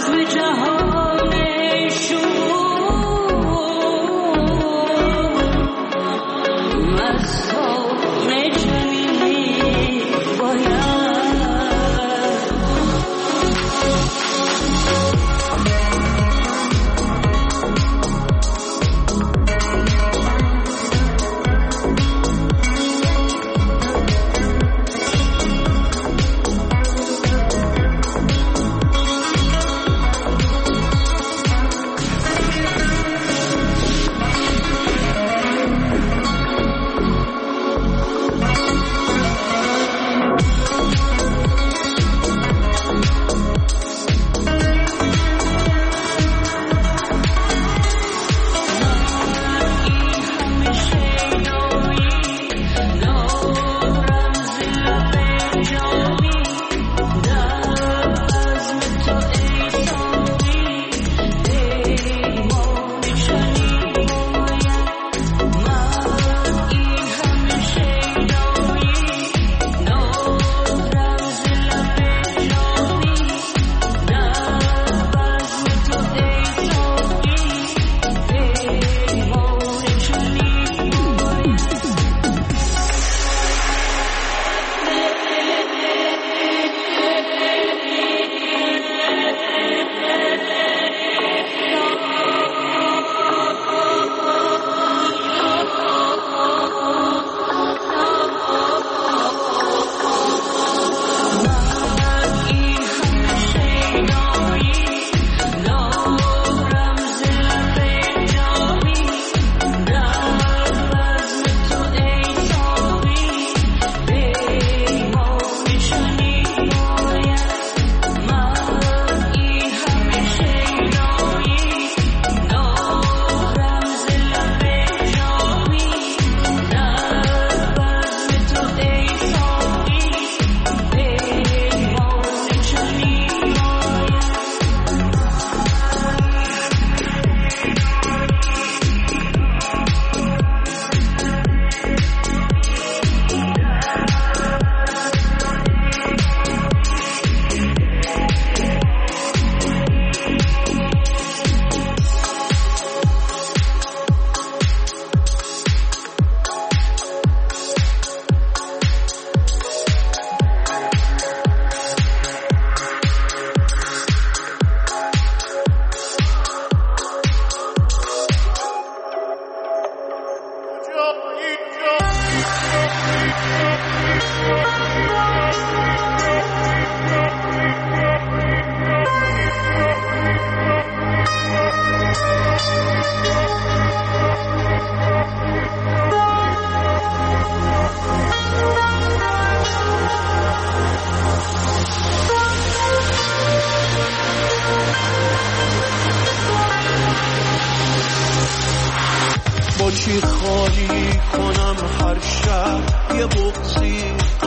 چی خالی کنم هر شب یه بغضی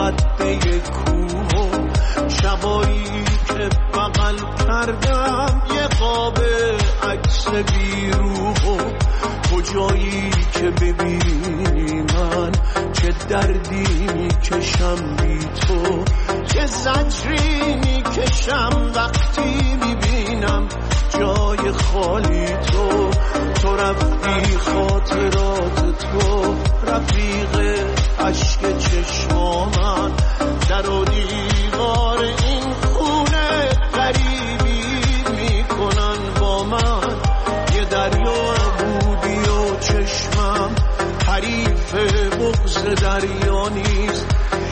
قده کوه و شبایی که بغل کردم یه قاب عکس بیروح و کجایی که ببینی من چه دردی میکشم بی تو چه زجری میکشم وقتی میبینم جای خالی تو رفتی خاطرات تو رفیق عشق چشمامن در و دیوار این خونه غریبی میکنن با من یه دریا بودی و چشمم حریف بغض دریا نیست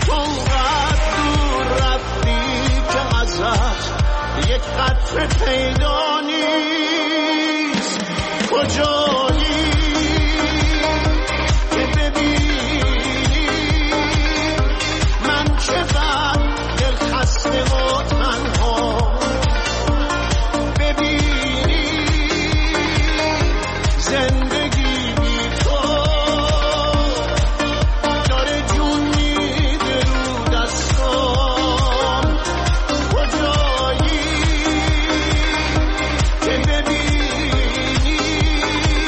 اونقدر دور رفتی که ازت یک قطره پیدا نیست کجایی که ببینی من چقدر دل خسته و تنها ببینی زندگی بی تو داره جون میده رو دستام کجایی که ببینی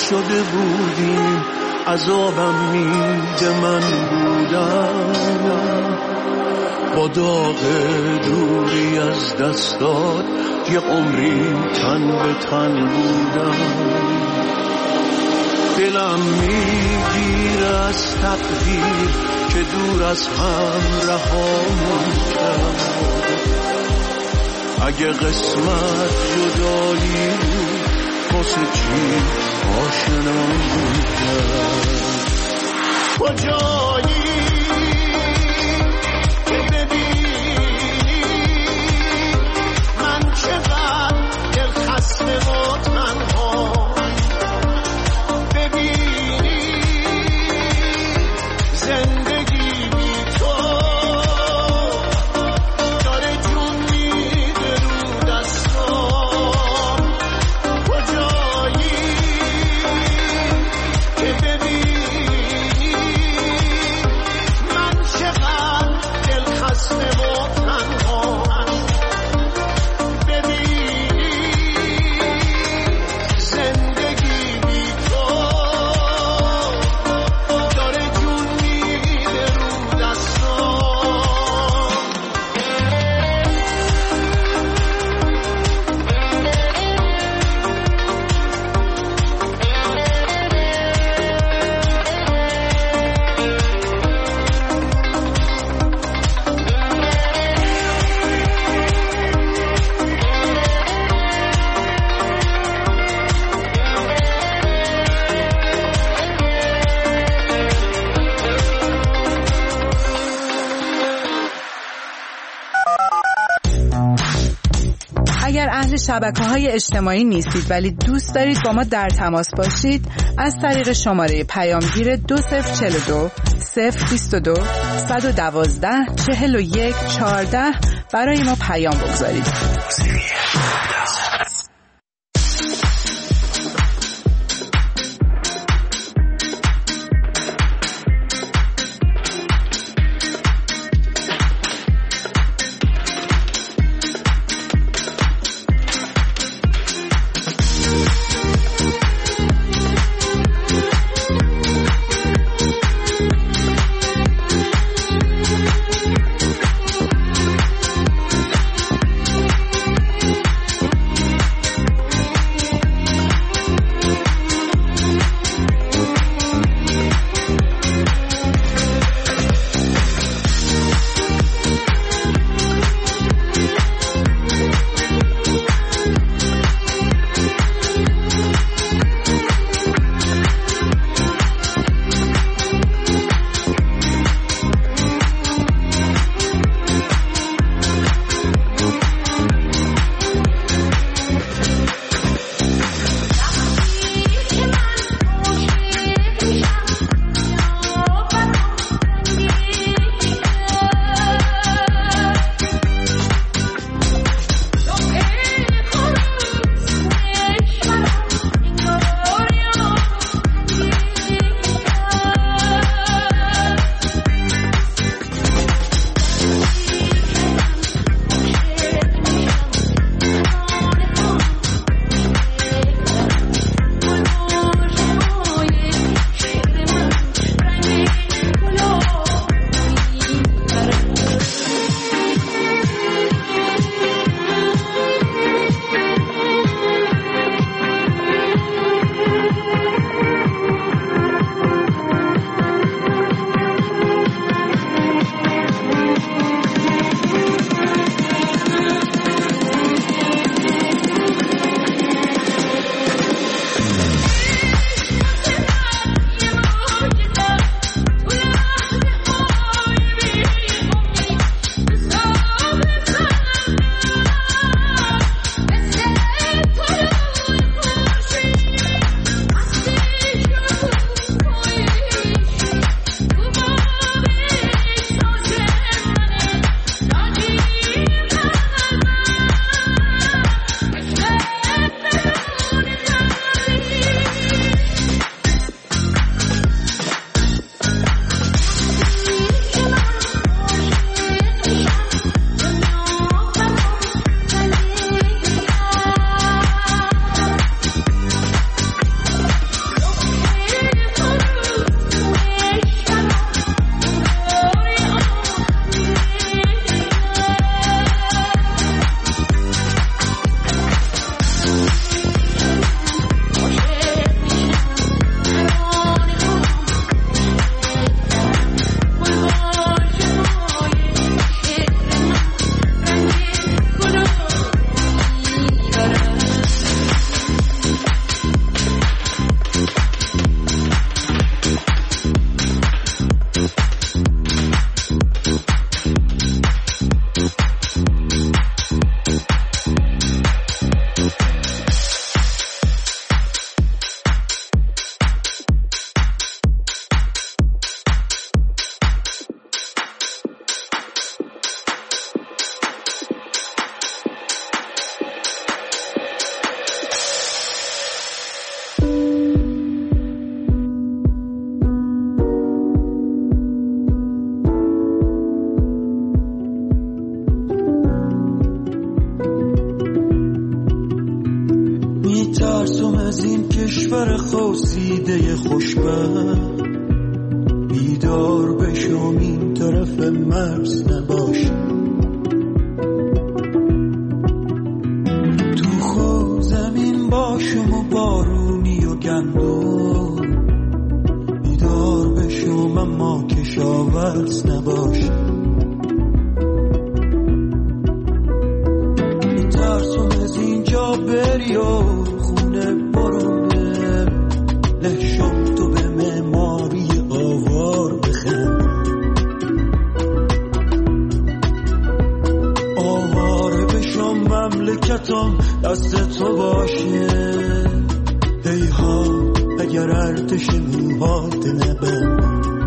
شده بودیم عذابم میده من بودم با داغ دوری از دستات یه عمری تن به تن بودم دلم میگیره از تقدیر که دور از هم رهامون کرد اگه قسمت جدایی بود واسه چی آشنامون کرد کجایی که ببینی من چقدر دل خسته و تنها ببینی زندگی بی تو داره جون میده رو دستام کجایی که ببینی من چقدر دل خسته و تنها ببینی زندگی بی تو داره جون میده رو دستام اگر اهل شبکه‌های اجتماعی نیستید ولی دوست دارید با ما در تماس باشید از طریق شماره پیامگیر 2042 022 112 41 14 برای ما پیام بگذارید. از این کشور خواسیده خوشبخت بیدار بشم این طرف مرز نباشه تو خود زمین باشم و بارونی و گندم بیدار بشم اما کشاورز نباشه میترسم از اینجا بری و خونه برم لشم تو به معماری آوار بخند آواره بشم مملکتم دست تو باشه ای ها اگر ارتش موهات نبند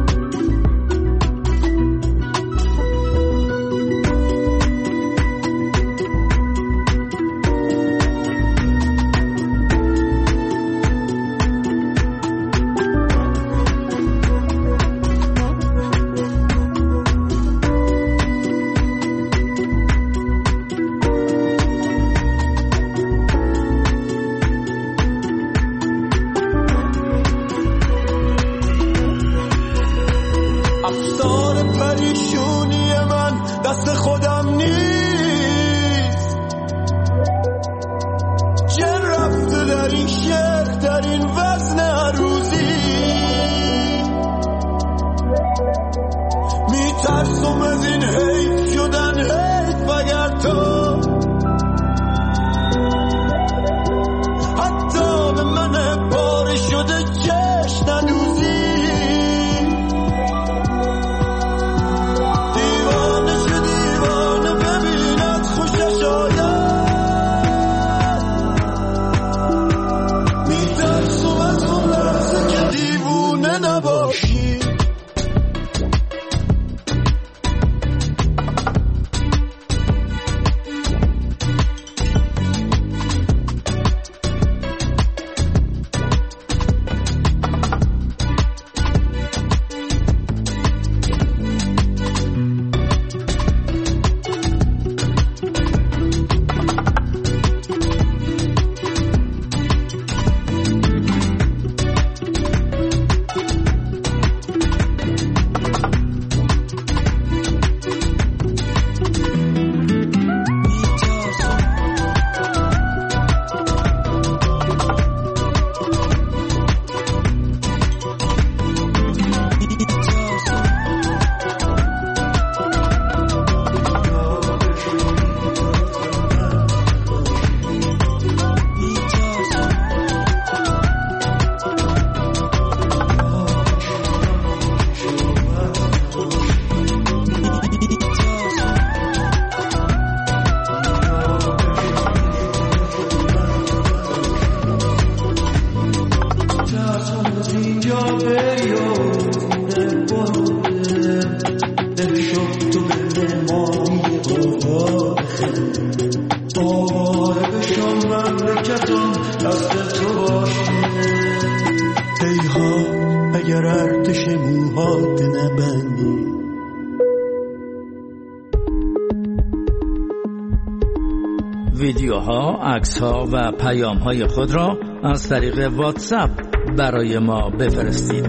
ویدیوها، عکس‌ها و پیام‌های خود را از طریق واتساپ برای ما بفرستید.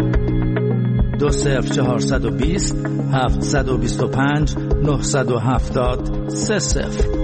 20420 725 970 30.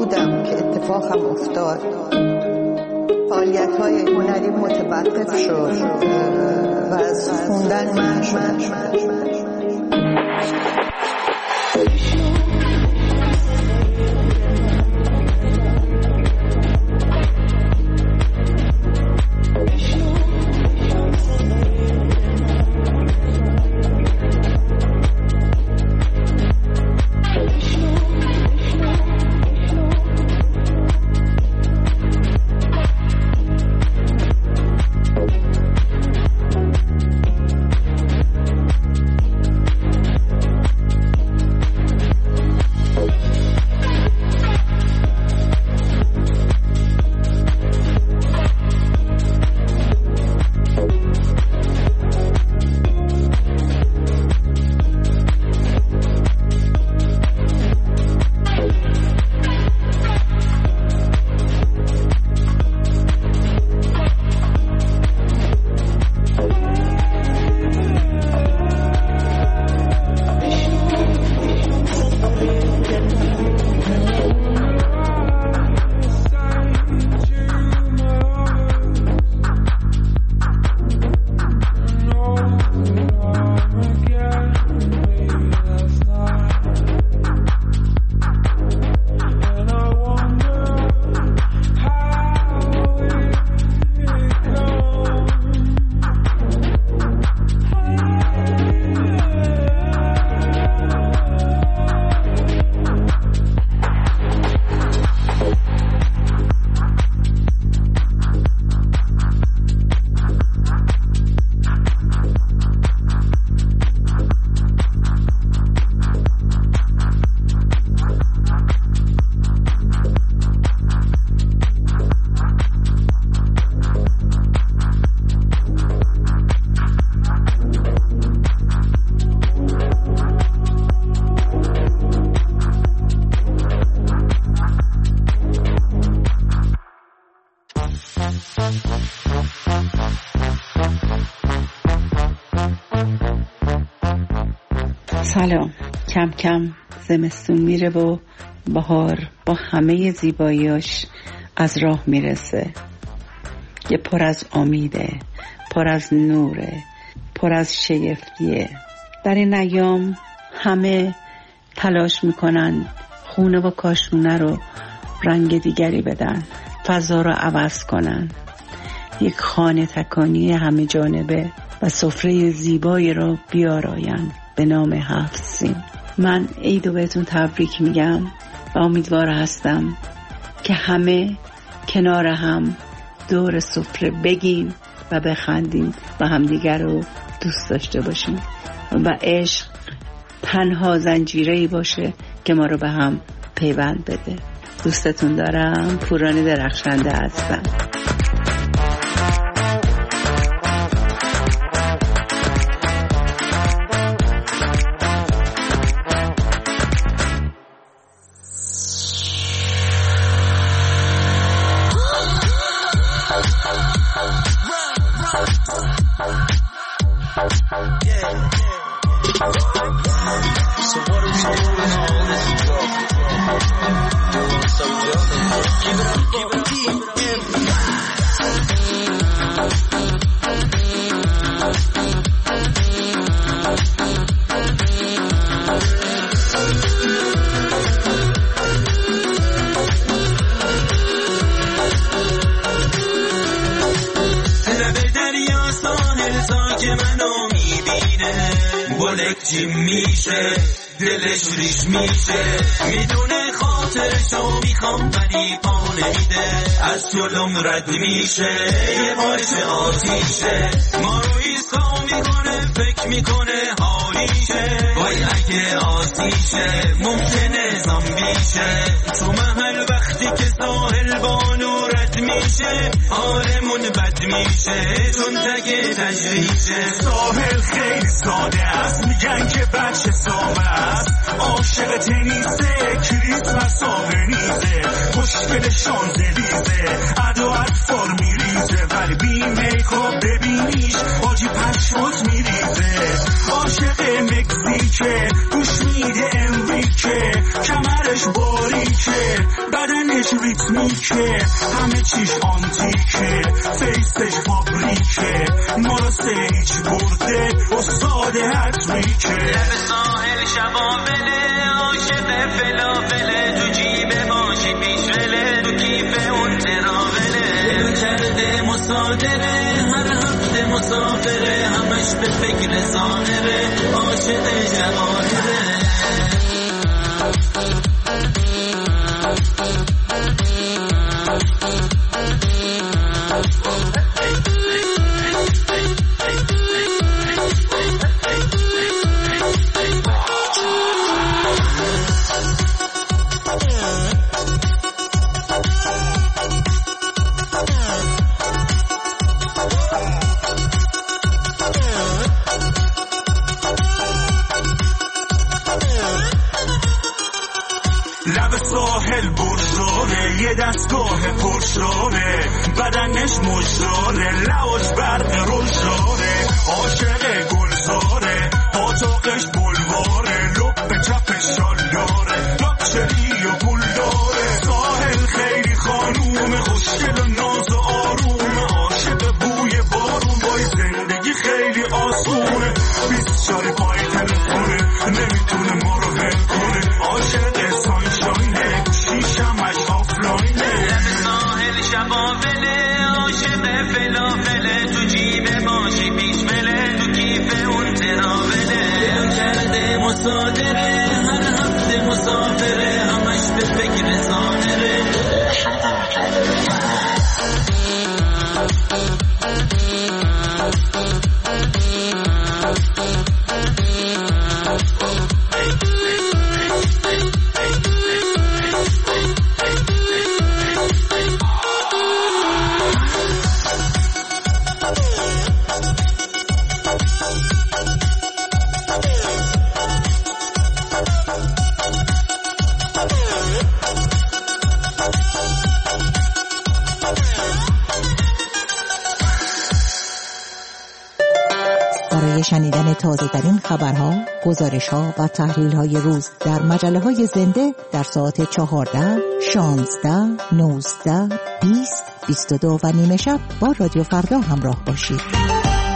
بودم که اتفاقم افتاد. فعالیت‌های هنری متوقف شد و از خوندن من شد. سلام. کم کم زمستون میره و بهار با همه زیباییاش از راه میرسه. یه پر از امیده، پر از نوره، پر از شگفتیه. در این ایام همه تلاش میکنن خونه و کاشونه رو رنگ دیگری بدن، فضا رو عوض کنن، یک خانه تکانی همه جانبه و سفره زیبایی رو بیاراین به نام 7 سین. من عیدو بهتون تبریک میگم و امیدوار هستم که همه کنار هم دور سفره بگیم و بخندیم و همدیگر رو دوست داشته باشیم و عشق تنها زنجیره‌ای باشه که ما رو به هم پیوند بده. دوستتون دارم. پوران درخشنده هستم. میشه دلش ریش میشه، میدونه خاطرشو میخوام ولی پا نمیده، از جلوم رد میشه، یه بارش آتیشه، ما رو ایسا میکنه، فکر میکنه حالیشه، وای اگه آتیشه ممکنه زامبیشه، تو محل وقتی که ساحل بانو رد میشه، حالمون بد میشه چون تگه تجریشه. ساحل خیلی ساده است، میگن که بچه سامه است، عاشق تنیسه، کریسمس آبنیزه، خوشگل شانزلیزه، ادا اطفال میریزه، ولی بی میکاپ ببینیش آجی پشمات میریزه، عاشق مکزیکه، گوش میده امریکه، کمرش باریکه، بدن دلش ریتمیکه، همه چیش آنتیکه، فیسش فابریکه، ما رو سیج برده استاد هتریکه. لب ساحل شبابله، عاشق فلافله، تو جیب ماشی پیشوله، تو کیف اون تراوله. دل کرده مصادره، هر هفته مسافره، همش به فکر ظاهره، عاشق جواهره. لب ساحل برشاره، یه دستگاه پرشاره، بدنش مجراره، لعاش برق روشاره، عاشق گلزاره، پاتاقش بلواره، لب چپش شالاره، لاکچری و پول داره. ساحل خیلی خانوم خوشگل و ناز و آروم، عاشق بوی بارون، وای زندگی خیلی آسونه، 24 پای تلفونه، نمیتونه ما رو حل کنه، عاشق سانشاینه، شیشمش آفلاینه. لب ساحل شبابله، عاشق فلافله، تو جیب ماشی پیشوله، تو کیف اون تراوله. دل کرده مصادره، هر هفته مسافره، همش به فکر ظاهره. شنیدن تازه‌ترین خبرها، گزارش‌ها و تحلیل‌های روز در مجله‌های زنده در ساعت 14، 16، 19، 20، 22 و نیمه شب با رادیو فردا همراه باشید.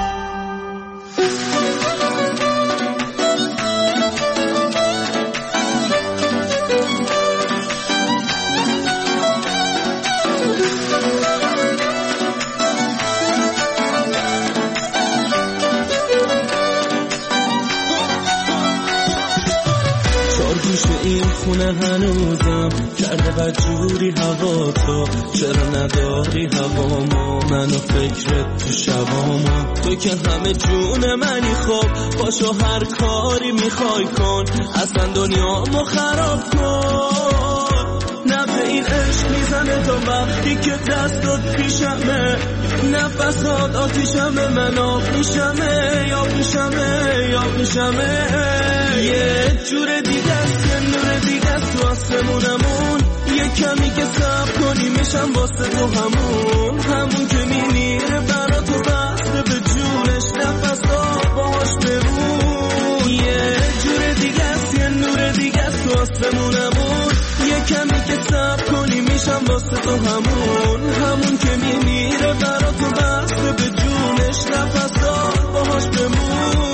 خونه هنوزم کرده بدجوری هوا، تو چرا نداری هوامو، منو فکرت تو شبامو، تو که همه جون منی، خب باشو هر کاری میخوای کن، اصلا دنیامو خراب کن. نبض این عشق میزنه تا وقتی که دستات پیشمه، نفسات آتیشمه، من آب میشمه، یاب میشمه، یاب میشمه. یه جور دیگه است، یه نور دیگه است تو آسمونمون، یه کمی که صبر کنی میشم واسه تو همون که میمیره برا تو بسته به جونش، نفسات باهاش بمون. یه جور دیگه است، یه نور دیگه است تو آسمونمون، یه کمی که صبر کنی میشم واسه تو همون که میمیره برا تو بسته به جونش، نفسات باهاش بمون.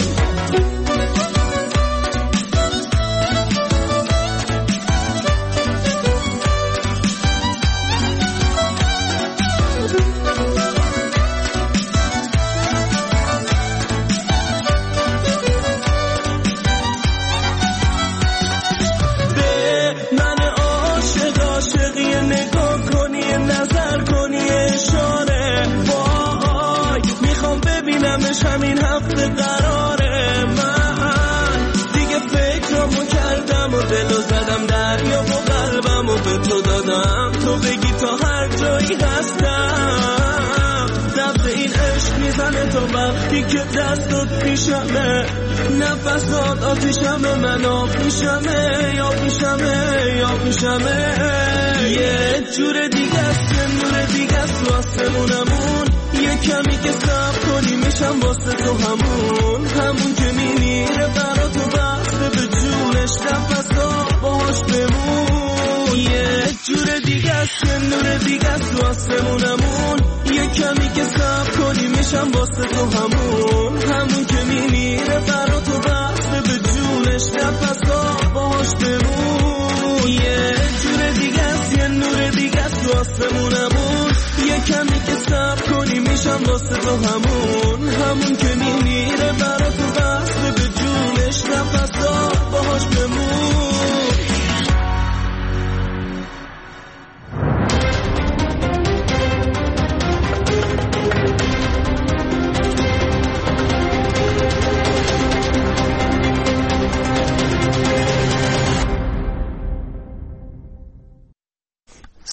همین هفته قراره، من دیگه فکرامو کردم و دلو زدم دریا و قلبمو به تو دادم، تو بگی تا هر جایی هستم. نبض این عشق میزنه تا وقتی که دستات پیشمه، نفسات آتیشمه، من آب میشمه، یاب میشمه، یاب میشمه. یه جور دیگه است، یه نور دیگه است تو آسمونمون، یه کمی که صبر کنی میشم واسه تو همون که میمیره برا تو بسته به جونش، نفسات باهاش بمون. یه جور دیگه است، یه نور دیگه است تو آسمونمون. یه کمی که صبر کنی میشم واسه تو همون که میمیره برا تو بسته به جونش، نفسا باهاش بمون. یه جور دیگه است، یه نور دیگه است تو آسمونمون. یه کمی که صبر کنی میشم واسه تو همون که میمیره برا تو بسته به جونش، نفسا باهاش بمون.